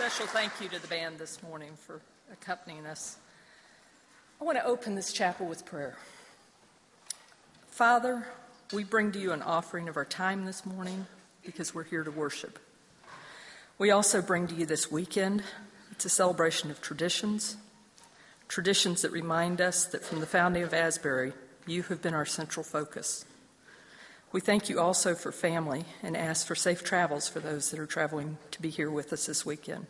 Special thank you to the band this morning for accompanying us. I want to open this chapel with prayer. Father, we bring to you an offering of our time this morning because we're here to worship. We also bring to you this weekend. It's a celebration of traditions that remind us that from the founding of Asbury, you have been our central focus. We thank you also for family and ask for safe travels for those that are traveling to be here with us this weekend.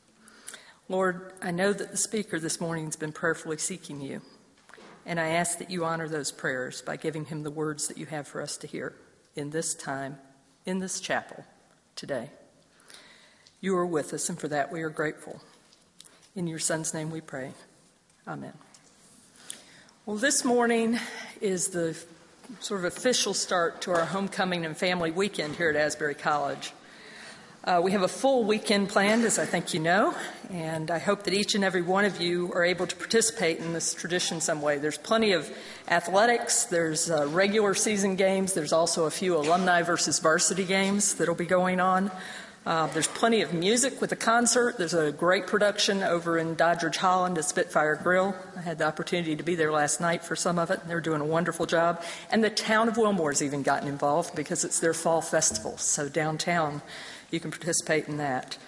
Lord, I know that the speaker this morning has been prayerfully seeking you, and I ask that you honor those prayers by giving him the words that you have for us to hear in this time, in this chapel, today. You are with us, and for that we are grateful. In your Son's name we pray. Amen. Well, this morning is the sort of official start to our homecoming and family weekend here at Asbury College. We have a full weekend planned, as I think you know, and I hope that each and every one of you are able to participate in this tradition some way. There's plenty of athletics, there's regular season games, there's also a few alumni versus varsity games that'll be going on. There's plenty of music with a concert. There's a great production over in Doddridge Holland at Spitfire Grill. I had the opportunity to be there last night for some of it, and they're doing a wonderful job. And the town of Wilmore's even gotten involved because it's their fall festival. So downtown, you can participate in that.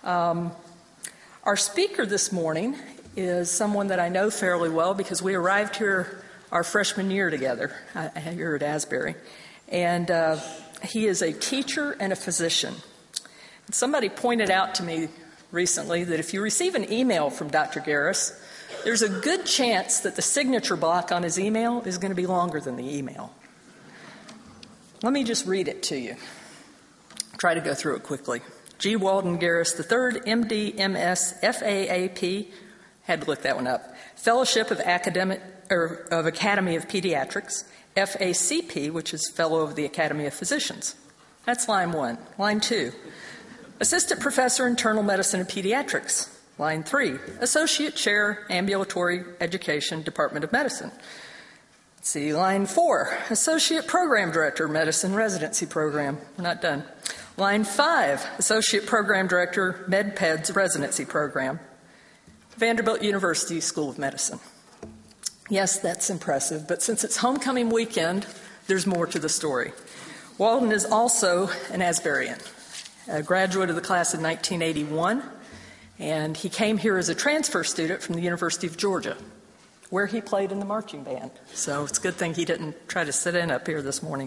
Our speaker this morning is someone that I know fairly well because we arrived here our freshman year together here at Asbury. And he is a teacher and a physician. Somebody pointed out to me recently that if you receive an email from Dr. Garris, there's a good chance that the signature block on his email is going to be longer than the email. Let me just read it to you. Try to go through it quickly. G. Walden Garris III, MD, MS, FAAP, had to look that one up, Fellowship of Academy of Pediatrics, FACP, which is Fellow of the Academy of Physicians. That's line 1. Line 2. Assistant Professor, Internal Medicine and Pediatrics. Line 3, Associate Chair, Ambulatory Education, Department of Medicine. Let's see, line 4, Associate Program Director, Medicine Residency Program. We're not done. Line 5, Associate Program Director, MedPeds Residency Program. Vanderbilt University School of Medicine. Yes, that's impressive, but since it's homecoming weekend, there's more to the story. Walden is also an Asburian, a graduate of the class of 1981, and he came here as a transfer student from the University of Georgia, where he played in the marching band. So it's a good thing he didn't try to sit in up here this morning.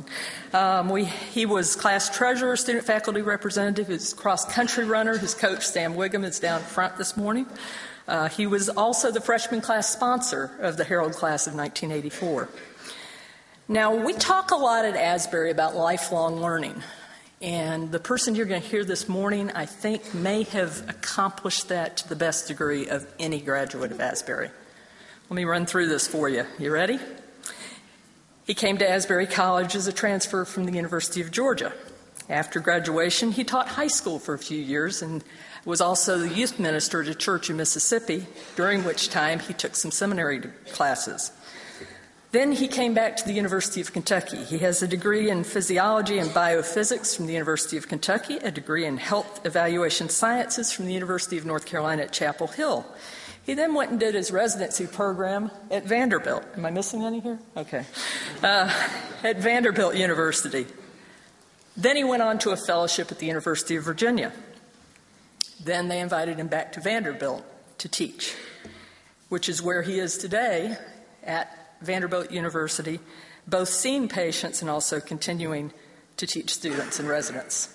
He was class treasurer, student faculty representative, his cross-country runner. His coach, Sam Wiggum, is down front this morning. He was also the freshman class sponsor of the Herald class of 1984. Now, we talk a lot at Asbury about lifelong learning. And the person you're going to hear this morning, I think, may have accomplished that to the best degree of any graduate of Asbury. Let me run through this for you. You ready? He came to Asbury College as a transfer from the University of Georgia. After graduation, he taught high school for a few years and was also the youth minister at a church in Mississippi, during which time he took some seminary classes. Then he came back to the University of Kentucky. He has a degree in physiology and biophysics from the University of Kentucky, a degree in health evaluation sciences from the University of North Carolina at Chapel Hill. He then went and did his residency program at Vanderbilt. Am I missing any here? Okay. At Vanderbilt University. Then he went on to a fellowship at the University of Virginia. Then they invited him back to Vanderbilt to teach, which is where he is today at Vanderbilt University, both seeing patients and also continuing to teach students and residents.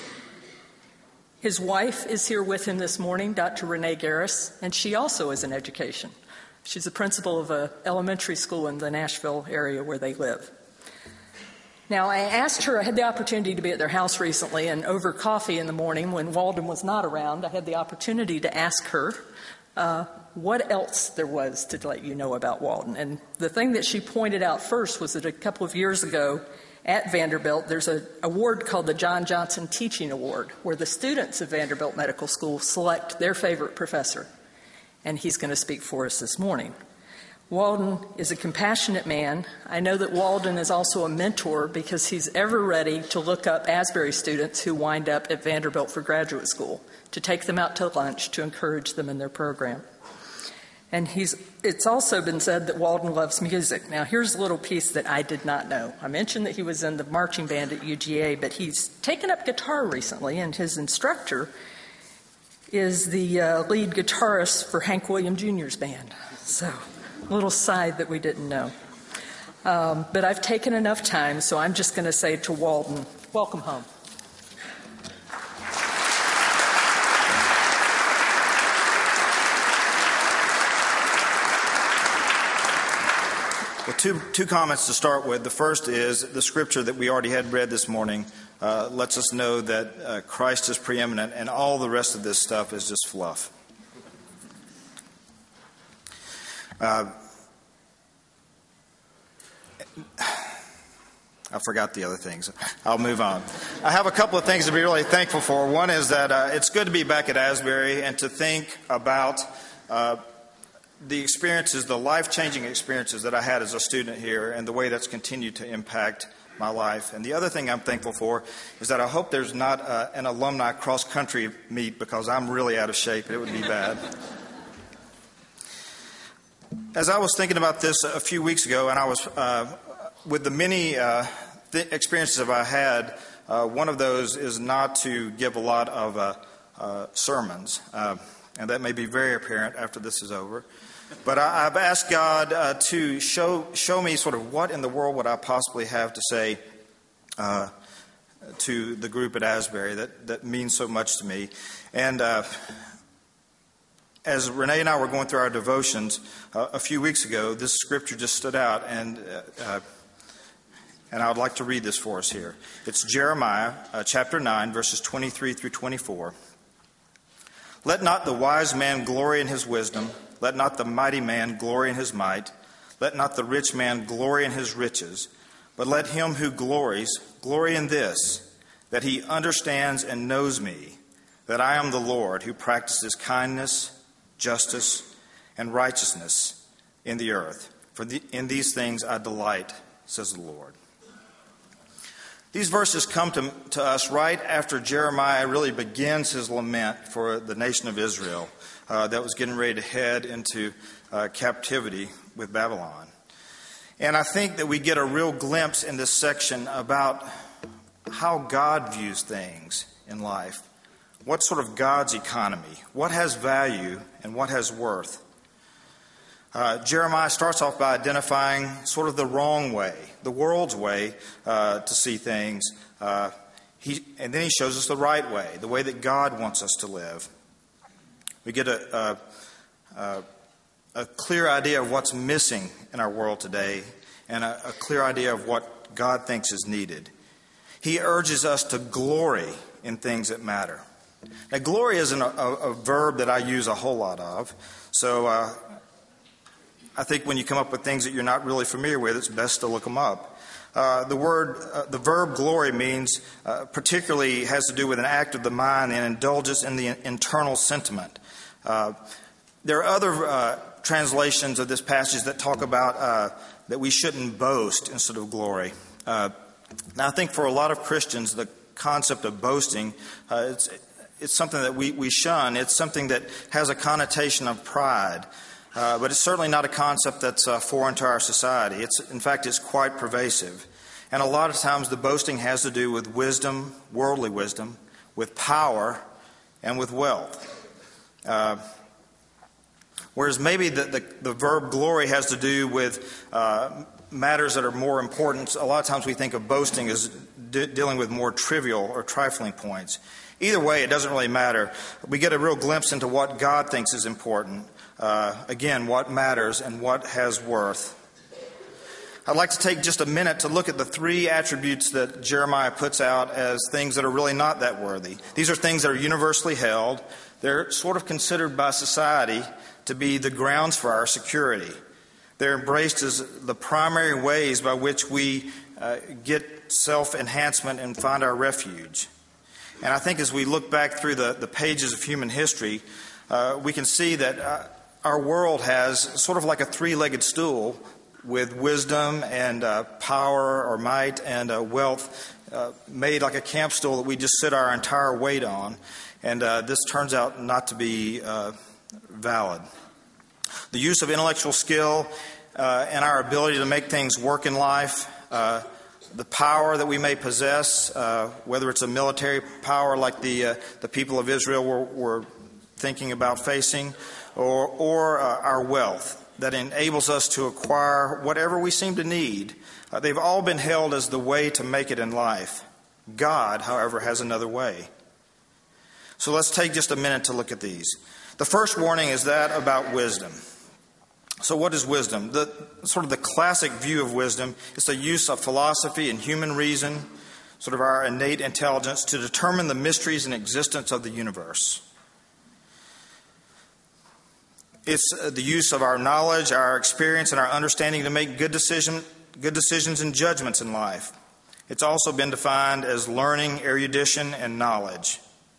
His wife is here with him this morning, Dr. Renee Garris, and she also is in education. She's the principal of an elementary school in the Nashville area where they live. Now, I had the opportunity to be at their house recently, and over coffee in the morning when Walden was not around, I had the opportunity to ask her what else there was to let you know about Walden. And the thing that she pointed out first was that a couple of years ago at Vanderbilt, there's an award called the John Johnson Teaching Award, where the students of Vanderbilt Medical School select their favorite professor. And he's going to speak for us this morning. Walden is a compassionate man. I know that Walden is also a mentor because he's ever ready to look up Asbury students who wind up at Vanderbilt for graduate school, to take them out to lunch, to encourage them in their program. And it's also been said that Walden loves music. Now, here's a little piece that I did not know. I mentioned that he was in the marching band at UGA, but he's taken up guitar recently, and his instructor is the lead guitarist for Hank Williams Jr.'s band. So, a little side that we didn't know. But I've taken enough time, so I'm just going to say to Walden, welcome home. Well, two comments to start with. The first is the scripture that we already had read this morning lets us know that Christ is preeminent, and all the rest of this stuff is just fluff. I forgot the other things. I'll move on. I have a couple of things to be really thankful for. One is that it's good to be back at Asbury and to think about the experiences, the life-changing experiences that I had as a student here and the way that's continued to impact my life. And the other thing I'm thankful for is that I hope there's not an alumni cross-country meet, because I'm really out of shape. It would be bad. As I was thinking about this a few weeks ago, and I was with the many experiences I had, one of those is not to give a lot of sermons. And that may be very apparent after this is over. But I've asked God to show me sort of what in the world would I possibly have to say to the group at Asbury that means so much to me. And as Renee and I were going through our devotions a few weeks ago, this scripture just stood out, and I would like to read this for us here. It's Jeremiah chapter 9, verses 23 through 24. Let not the wise man glory in his wisdom. Let not the mighty man glory in his might. Let not the rich man glory in his riches. But let him who glories glory in this, that he understands and knows me, that I am the Lord who practices kindness, justice, and righteousness in the earth. For in these things I delight, says the Lord. These verses come to us right after Jeremiah really begins his lament for the nation of Israel that was getting ready to head into captivity with Babylon. And I think that we get a real glimpse in this section about how God views things in life. What sort of God's economy? What has value and what has worth? Jeremiah starts off by identifying sort of the wrong way, the world's way to see things. And then he shows us the right way, the way that God wants us to live. We get a clear idea of what's missing in our world today and a clear idea of what God thinks is needed. He urges us to glory in things that matter. Now, glory isn't a verb that I use a whole lot of, so I think when you come up with things that you're not really familiar with, it's best to look them up. The verb glory means, particularly has to do with an act of the mind and indulges in the internal sentiment. There are other translations of this passage that talk about that we shouldn't boast instead of glory. Now, I think for a lot of Christians, the concept of boasting, it's something that we shun. It's something that has a connotation of pride. But it's certainly not a concept that's foreign to our society. In fact, it's quite pervasive. And a lot of times the boasting has to do with wisdom, worldly wisdom, with power, and with wealth. Whereas maybe the verb glory has to do with matters that are more important. A lot of times we think of boasting as dealing with more trivial or trifling points. Either way, it doesn't really matter. We get a real glimpse into what God thinks is important. Again, what matters and what has worth. I'd like to take just a minute to look at the three attributes that Jeremiah puts out as things that are really not that worthy. These are things that are universally held. They're sort of considered by society to be the grounds for our security. They're embraced as the primary ways by which we get self-enhancement and find our refuge. And I think as we look back through the pages of human history, we can see that our world has sort of like a three-legged stool with wisdom and power or might and wealth made like a camp stool that we just sit our entire weight on. And this turns out not to be valid. The use of intellectual skill and our ability to make things work in life, the power that we may possess, whether it's a military power like the people of Israel were thinking about facing, or our wealth that enables us to acquire whatever we seem to need. They've all been held as the way to make it in life. God, however, has another way. So let's take just a minute to look at these. The first warning is that about wisdom. So what is wisdom? The sort of the classic view of wisdom is the use of philosophy and human reason, sort of our innate intelligence, to determine the mysteries and existence of the universe. It's the use of our knowledge, our experience, and our understanding to make good decisions and judgments in life. It's also been defined as learning, erudition, and knowledge.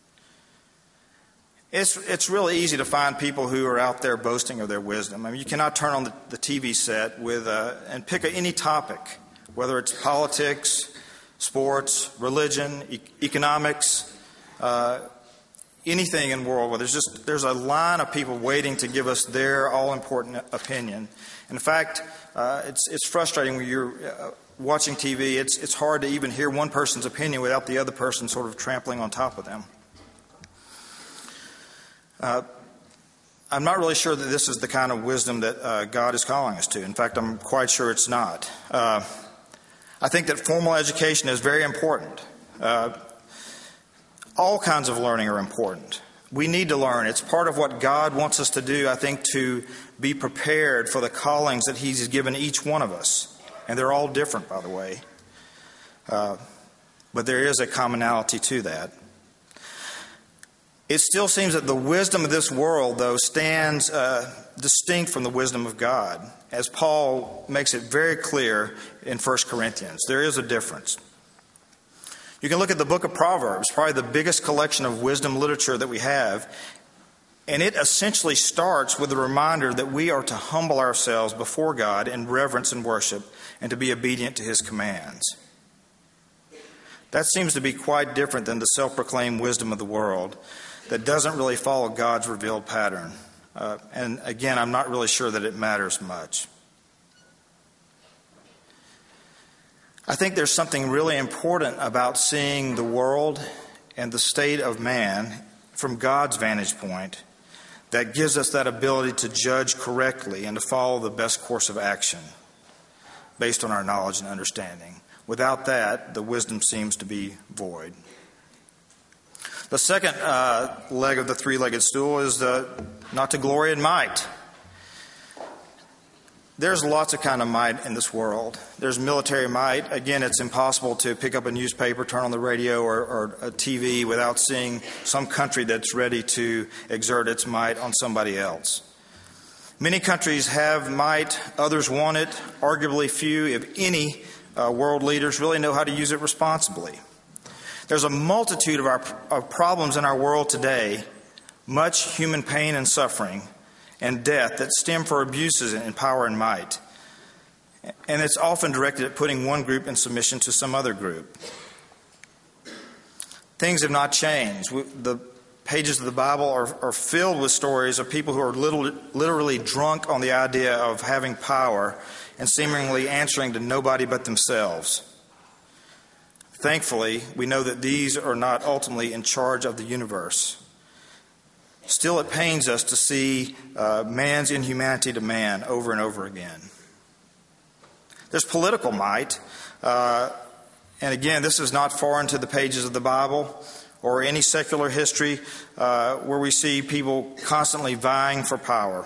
It's really easy to find people who are out there boasting of their wisdom. I mean, you cannot turn on the TV set and pick any topic, whether it's politics, sports, religion, economics, anything in the world where there's a line of people waiting to give us their all-important opinion. In fact, it's frustrating when you're watching TV. It's hard to even hear one person's opinion without the other person sort of trampling on top of them. I'm not really sure that this is the kind of wisdom that God is calling us to. In fact, I'm quite sure it's not. I think that formal education is very important. All kinds of learning are important. We need to learn. It's part of what God wants us to do, I think, to be prepared for the callings that He's given each one of us. And they're all different, by the way. But there is a commonality to that. It still seems that the wisdom of this world, though, stands distinct from the wisdom of God, as Paul makes it very clear in 1 Corinthians. There is a difference. You can look at the book of Proverbs, probably the biggest collection of wisdom literature that we have, and it essentially starts with a reminder that we are to humble ourselves before God in reverence and worship and to be obedient to His commands. That seems to be quite different than the self-proclaimed wisdom of the world that doesn't really follow God's revealed pattern. And again, I'm not really sure that it matters much. I think there's something really important about seeing the world and the state of man from God's vantage point that gives us that ability to judge correctly and to follow the best course of action based on our knowledge and understanding. Without that, the wisdom seems to be void. The second leg of the three-legged stool is not to glory in might. There's lots of kind of might in this world. There's military might. Again, it's impossible to pick up a newspaper, turn on the radio or a TV without seeing some country that's ready to exert its might on somebody else. Many countries have might. Others want it. Arguably few, if any, world leaders really know how to use it responsibly. There's a multitude of problems in our world today, much human pain and suffering and death that stem from abuses in power and might. And it's often directed at putting one group in submission to some other group. Things have not changed. The pages of the Bible are filled with stories of people who are literally drunk on the idea of having power and seemingly answering to nobody but themselves. Thankfully, we know that these are not ultimately in charge of the universe. Still, it pains us to see man's inhumanity to man over and over again. There's political might. And again, this is not foreign to the pages of the Bible or any secular history where we see people constantly vying for power.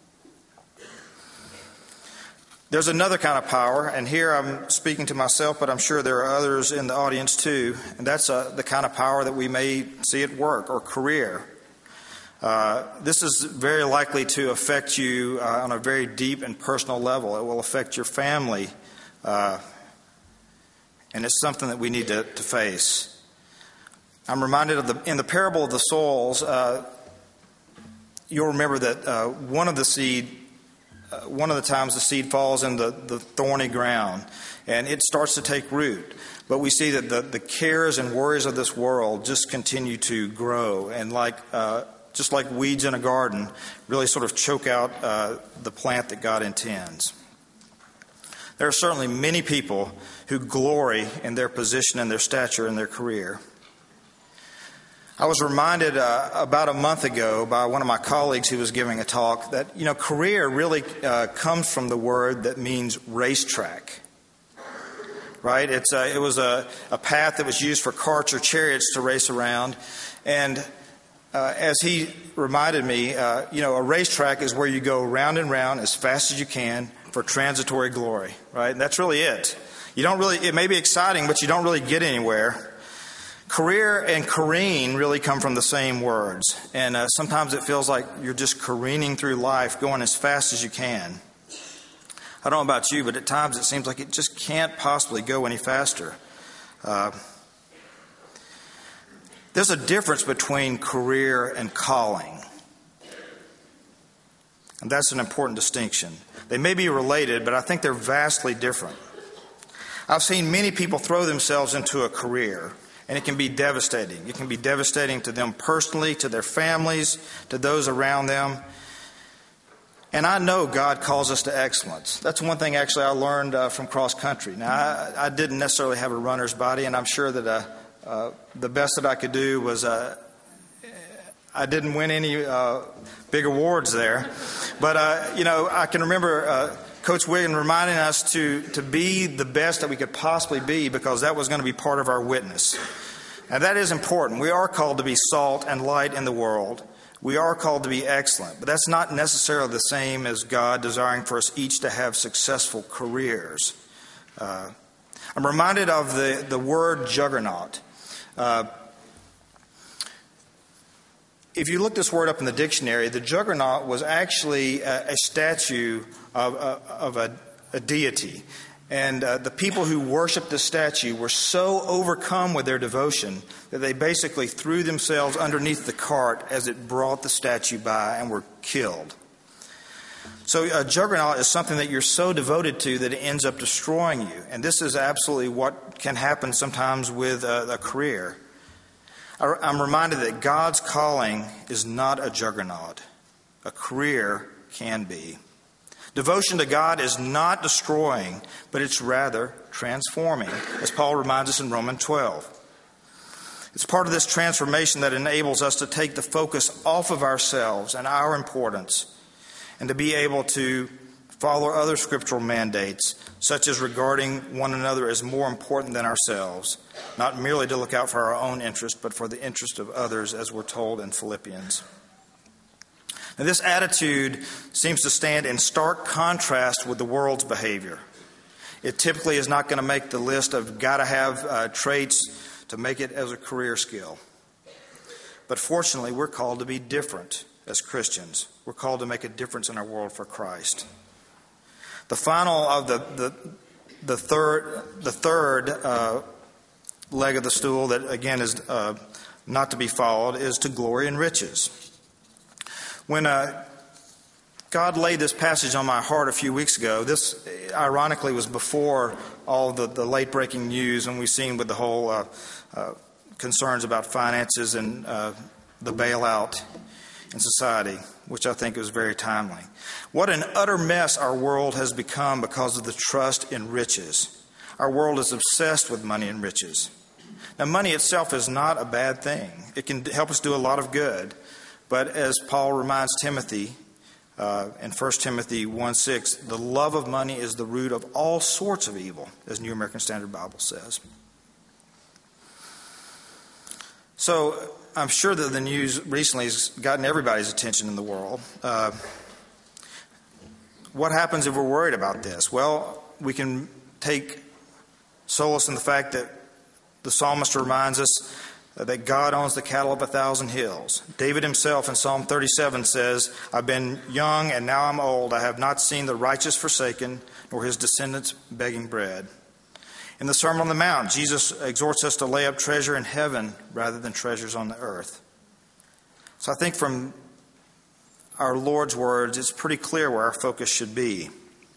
There's another kind of power, and here I'm speaking to myself, but I'm sure there are others in the audience too, and that's the kind of power that we may see at work or career. This is very likely to affect you on a very deep and personal level. It will affect your family, and it's something that we need to face. I'm reminded of in the parable of the soils, you'll remember that one of the times the seed falls in the thorny ground, and it starts to take root. But we see that the cares and worries of this world just continue to grow, and just like weeds in a garden, really sort of choke out the plant that God intends. There are certainly many people who glory in their position and their stature and their career. I was reminded about a month ago by one of my colleagues who was giving a talk that, career really comes from the word that means racetrack. Right? It was a path that was used for carts or chariots to race around. And as he reminded me, a racetrack is where you go round and round as fast as you can for transitory glory. Right? And that's really it. It may be exciting, but you don't really get anywhere. Career and careen really come from the same words. And sometimes it feels like you're just careening through life, going as fast as you can. I don't know about you, but at times it seems like it just can't possibly go any faster. There's a difference between career and calling. And that's an important distinction. They may be related, but I think they're vastly different. I've seen many people throw themselves into a career, and it can be devastating. It can be devastating to them personally, to their families, to those around them. And I know God calls us to excellence. That's one thing actually I learned from cross country. Now, I didn't necessarily have a runner's body, and I'm sure that the best that I could do was I didn't win any big awards there. But, I can remember Coach Wiggin reminding us to be the best that we could possibly be, because that was going to be part of our witness. And that is important. We are called to be salt and light in the world. We are called to be excellent, but that's not necessarily the same as God desiring for us each to have successful careers. I'm reminded of the word juggernaut. If you look this word up in the dictionary, the juggernaut was actually a statue of a deity. And the people who worshiped the statue were so overcome with their devotion that they basically threw themselves underneath the cart as it brought the statue by and were killed. So a juggernaut is something that you're so devoted to that it ends up destroying you. And this is absolutely what can happen sometimes with a career. I'm reminded that God's calling is not a juggernaut. A career can be. Devotion to God is not destroying, but it's rather transforming, as Paul reminds us in Romans 12. It's part of this transformation that enables us to take the focus off of ourselves and our importance, and to be able to follow other scriptural mandates, such as regarding one another as more important than ourselves, not merely to look out for our own interest, but for the interest of others, as we're told in Philippians. Now, this attitude seems to stand in stark contrast with the world's behavior. It typically is not going to make the list of gotta have traits to make it as a career skill. But fortunately, we're called to be different as Christians. We're called to make a difference in our world for Christ. The final of the third leg of the stool that again is not to be followed is to glory in riches. When God laid this passage on my heart a few weeks ago, this ironically was before all the late-breaking news and we've seen with the whole concerns about finances and the bailout in society, which I think is very timely. What an utter mess our world has become because of the trust in riches. Our world is obsessed with money and riches. Now, money itself is not a bad thing. It can help us do a lot of good. But as Paul reminds Timothy in 1 Timothy 1:6, the love of money is the root of all sorts of evil, as New American Standard Bible says. So I'm sure that the news recently has gotten everybody's attention in the world. What happens if we're worried about this? Well, we can take solace in the fact that the psalmist reminds us that God owns the cattle of 1,000 hills. David himself in Psalm 37 says, I've been young and now I'm old. I have not seen the righteous forsaken, nor his descendants begging bread. In the Sermon on the Mount, Jesus exhorts us to lay up treasure in heaven rather than treasures on the earth. So I think from our Lord's words, it's pretty clear where our focus should be.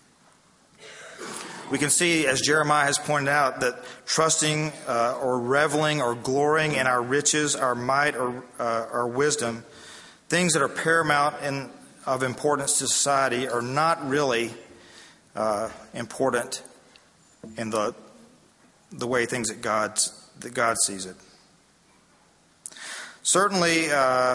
We can see, as Jeremiah has pointed out, that trusting or reveling or glorying in our riches, our might, or our wisdom, things that are paramount and of importance to society, are not really important in the way things that God sees it. Certainly,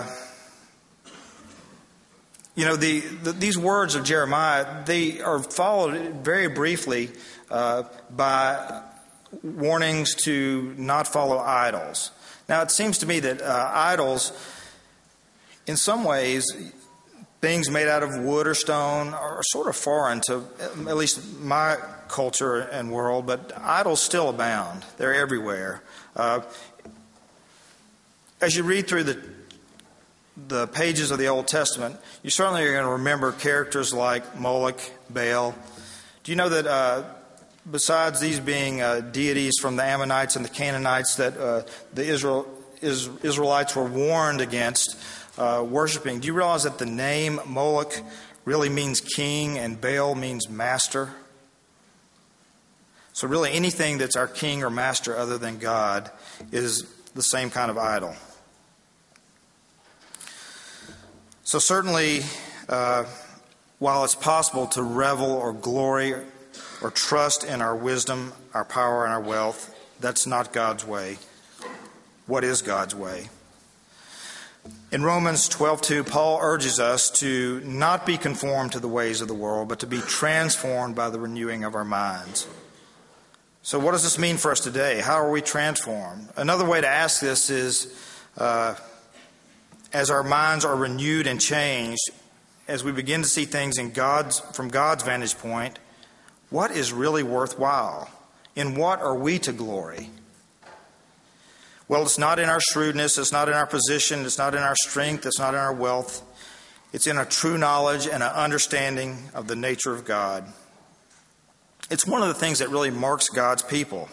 these words of Jeremiah, they are followed very briefly by warnings to not follow idols. Now, it seems to me that idols, in some ways, things made out of wood or stone, are sort of foreign to at least my culture and world, but idols still abound. They're everywhere. As you read through the pages of the Old Testament, you certainly are going to remember characters like Moloch, Baal. Do you know that besides these being deities from the Ammonites and the Canaanites that the Israelites were warned against worshiping, do you realize that the name Moloch really means king and Baal means master? So really anything that's our king or master other than God is the same kind of idol. So certainly, while it's possible to revel or glory or trust in our wisdom, our power, and our wealth, that's not God's way. What is God's way? In Romans 12:2, Paul urges us to not be conformed to the ways of the world, but to be transformed by the renewing of our minds. So what does this mean for us today? How are we transformed? Another way to ask this is, as our minds are renewed and changed, as we begin to see things from God's vantage point, what is really worthwhile? In what are we to glory? Well, it's not in our shrewdness, it's not in our position, it's not in our strength, it's not in our wealth. It's in a true knowledge and an understanding of the nature of God. It's one of the things that really marks God's people.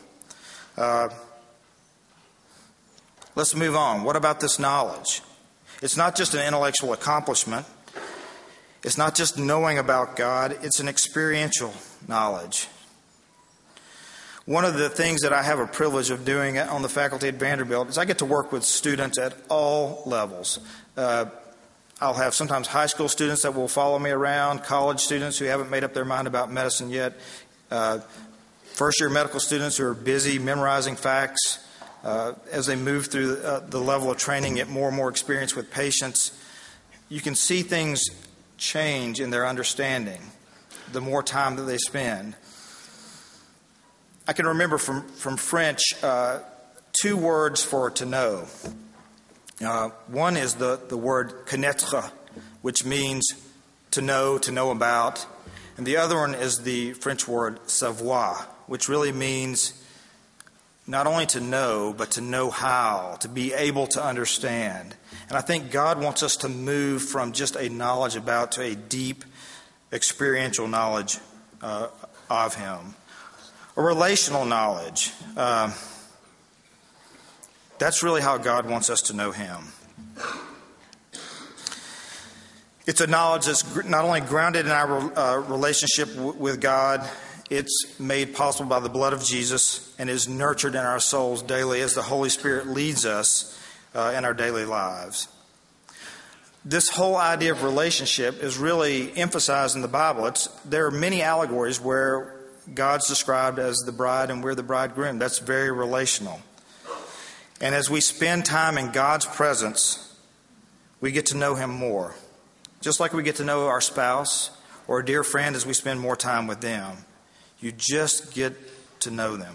Let's move on. What about this knowledge? It's not just an intellectual accomplishment. It's not just knowing about God. It's an experiential knowledge. One of the things that I have a privilege of doing on the faculty at Vanderbilt is I get to work with students at all levels. I'll have sometimes high school students that will follow me around, college students who haven't made up their mind about medicine yet, first-year medical students who are busy memorizing facts. As they move through the level of training, get more and more experience with patients, you can see things change in their understanding the more time that they spend. I can remember from French 2 words for to know. One is the word connaître, which means to know about. And the other one is the French word savoir, which really means not only to know, but to know how, to be able to understand. And I think God wants us to move from just a knowledge about to a deep experiential knowledge of Him. A relational knowledge. That's really how God wants us to know Him. It's a knowledge that's not only grounded in our relationship with God, it's made possible by the blood of Jesus and is nurtured in our souls daily as the Holy Spirit leads us in our daily lives. This whole idea of relationship is really emphasized in the Bible. There are many allegories where God's described as the bride and we're the bridegroom. That's very relational. And as we spend time in God's presence, we get to know Him more. Just like we get to know our spouse or a dear friend as we spend more time with them. You just get to know them.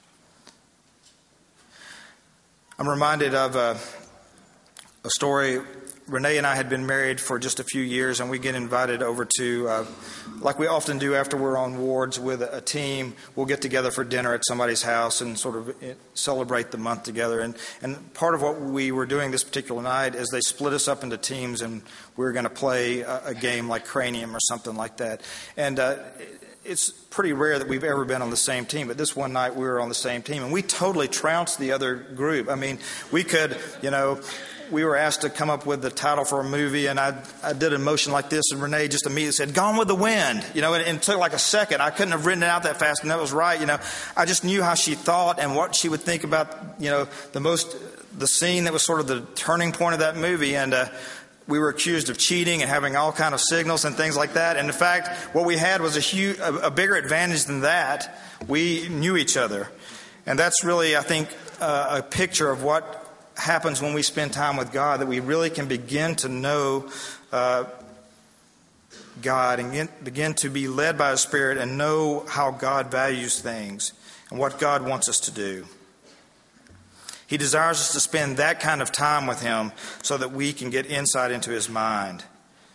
I'm reminded of a story. Renee and I had been married for just a few years, and we get invited over to, like we often do after we're on wards with a team, we'll get together for dinner at somebody's house and sort of celebrate the month together. And part of what we were doing this particular night is they split us up into teams, and we were going to play a game like Cranium or something like that. And it's pretty rare that we've ever been on the same team, but this one night we were on the same team, and we totally trounced the other group. I mean, we could, we were asked to come up with the title for a movie, and I did a motion like this, and Renee just immediately said, "Gone with the Wind." And it took like a second. I couldn't have written it out that fast, and that was right. I just knew how she thought and what she would think about, the scene that was sort of the turning point of that movie. And we were accused of cheating and having all kind of signals and things like that. And in fact, what we had was a bigger advantage than that. We knew each other. And that's really, I think, a picture of what happens when we spend time with God, that we really can begin to know God and begin to be led by His Spirit and know how God values things and what God wants us to do. He desires us to spend that kind of time with Him so that we can get insight into His mind.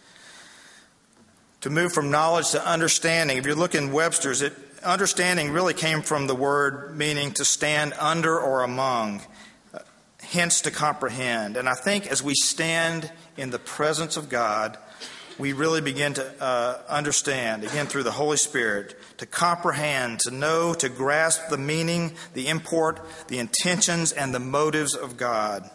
To move from knowledge to understanding, if you look in Webster's, understanding really came from the word meaning to stand under or among, hence to comprehend. And I think as we stand in the presence of God, we really begin to understand, again through the Holy Spirit, to comprehend, to know, to grasp the meaning, the import, the intentions, and the motives of God.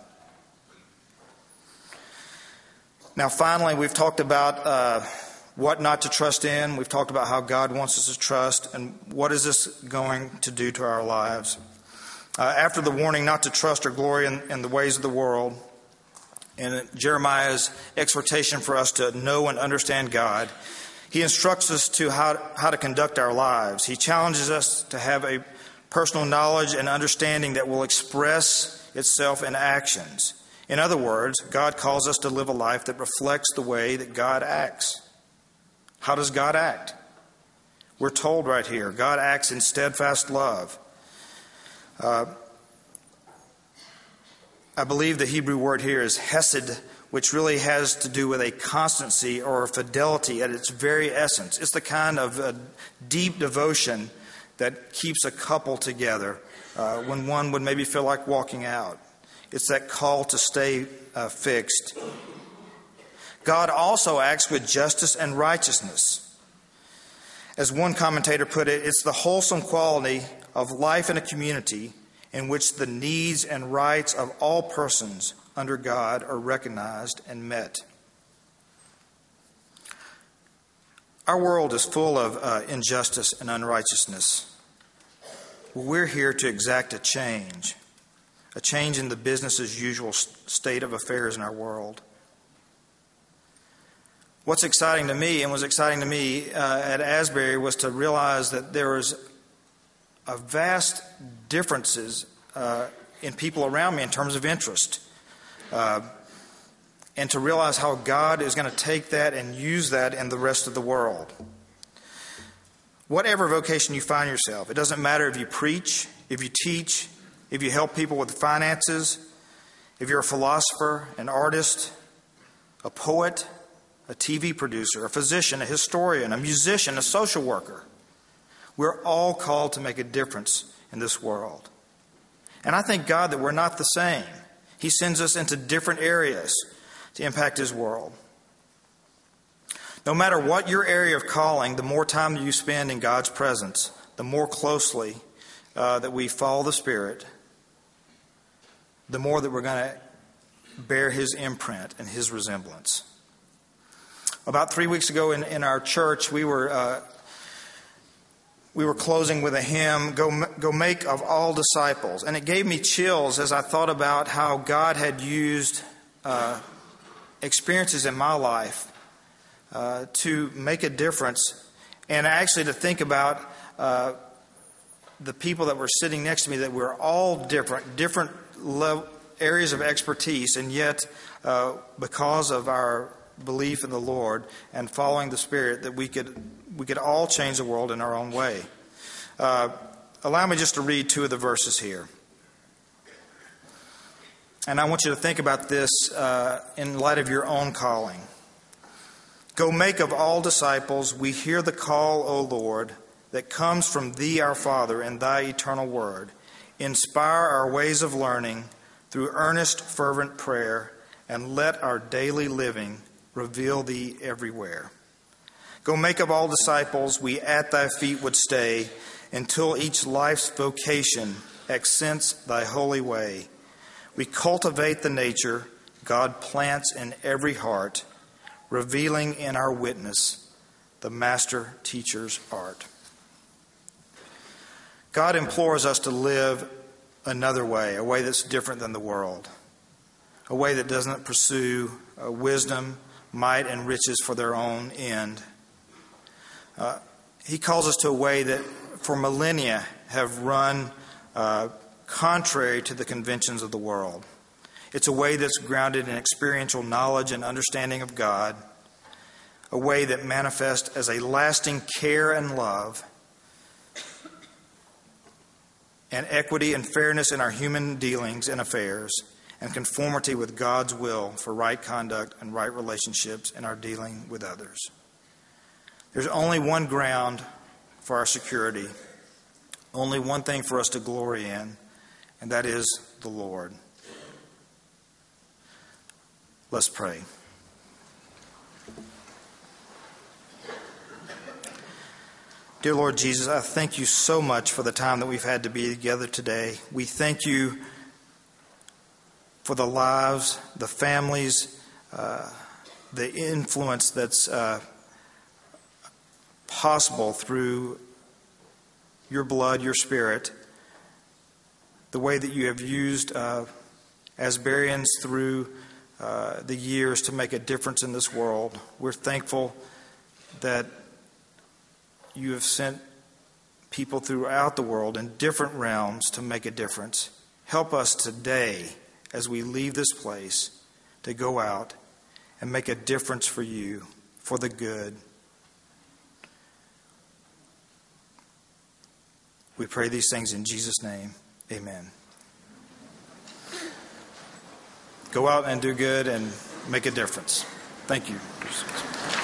Now finally, we've talked about what not to trust in. We've talked about how God wants us to trust, and what is this going to do to our lives. After the warning not to trust or glory in the ways of the world, and Jeremiah's exhortation for us to know and understand God, he instructs us to how to conduct our lives. He challenges us to have a personal knowledge and understanding that will express itself in actions. In other words, God calls us to live a life that reflects the way that God acts. How does God act? We're told right here, God acts in steadfast love. I believe the Hebrew word here is hesed, which really has to do with a constancy or a fidelity at its very essence. It's the kind of deep devotion that keeps a couple together when one would maybe feel like walking out. It's that call to stay fixed. God also acts with justice and righteousness. As one commentator put it, it's the wholesome quality of life in a community in which the needs and rights of all persons under God are recognized and met. Our world is full of injustice and unrighteousness. We're here to exact a change in the business as usual state of affairs in our world. What's exciting to me, and was exciting to me at Asbury, was to realize that there was a vast differences in people around me in terms of interest. And to realize how God is going to take that and use that in the rest of the world. Whatever vocation you find yourself, it doesn't matter if you preach, if you teach, if you help people with finances, if you're a philosopher, an artist, a poet, a TV producer, a physician, a historian, a musician, a social worker. We're all called to make a difference in this world. And I thank God that we're not the same. He sends us into different areas to impact His world. No matter what your area of calling, the more time that you spend in God's presence, the more closely that we follow the Spirit, the more that we're going to bear His imprint and His resemblance. About 3 weeks ago in our church, we were closing with a hymn, Go Make of All Disciples. And it gave me chills as I thought about how God had used experiences in my life to make a difference. And actually to think about the people that were sitting next to me, that we're all different areas of expertise. And yet, because of our belief in the Lord and following the Spirit, that we could all change the world in our own way. Allow me just to read two of the verses here. And I want you to think about this in light of your own calling. Go make of all disciples, we hear the call, O Lord, that comes from Thee, our Father, and Thy eternal word. Inspire our ways of learning through earnest, fervent prayer, and let our daily living reveal Thee everywhere. Go make of all disciples, we at Thy feet would stay, until each life's vocation accents Thy holy way. We cultivate the nature God plants in every heart, revealing in our witness the master teacher's art. God implores us to live another way, a way that's different than the world, a way that doesn't pursue wisdom, might, and riches for their own end. He calls us to a way that for millennia have run contrary to the conventions of the world. It's a way that's grounded in experiential knowledge and understanding of God, a way that manifests as a lasting care and love, and equity and fairness in our human dealings and affairs, and conformity with God's will for right conduct and right relationships in our dealing with others. There's only one ground for our security, only one thing for us to glory in, and that is the Lord. Let's pray. Dear Lord Jesus, I thank you so much for the time that we've had to be together today. We thank you for the lives, the families, the influence that's possible through your blood, your Spirit, the way that you have used Asburyans through the years to make a difference in this world. We're thankful that you have sent people throughout the world in different realms to make a difference. Help us today, as we leave this place, to go out and make a difference for you, for the good. We pray these things in Jesus' name. Amen. Go out and do good and make a difference. Thank you.